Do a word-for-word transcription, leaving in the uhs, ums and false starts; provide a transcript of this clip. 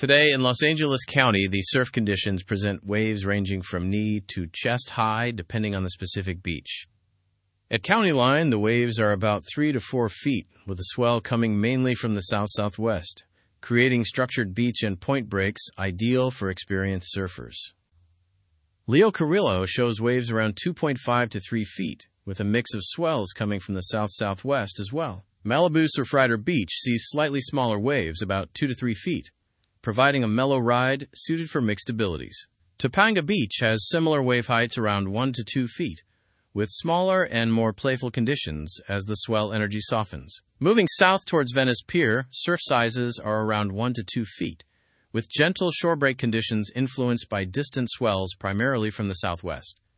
Today in Los Angeles County, the surf conditions present waves ranging from knee to chest high, depending on the specific beach. At County Line, the waves are about three to four feet, with the swell coming mainly from the south-southwest, creating structured beach and point breaks ideal for experienced surfers. Leo Carrillo shows waves around two point five to three feet, with a mix of swells coming from the south-southwest as well. Malibu Surfrider Beach sees slightly smaller waves, about two to three feet, providing a mellow ride suited for mixed abilities. Topanga Beach has similar wave heights around one to two feet, with smaller and more playful conditions as the swell energy softens. Moving south towards Venice Pier, surf sizes are around one to two feet, with gentle shorebreak conditions influenced by distant swells primarily from the southwest.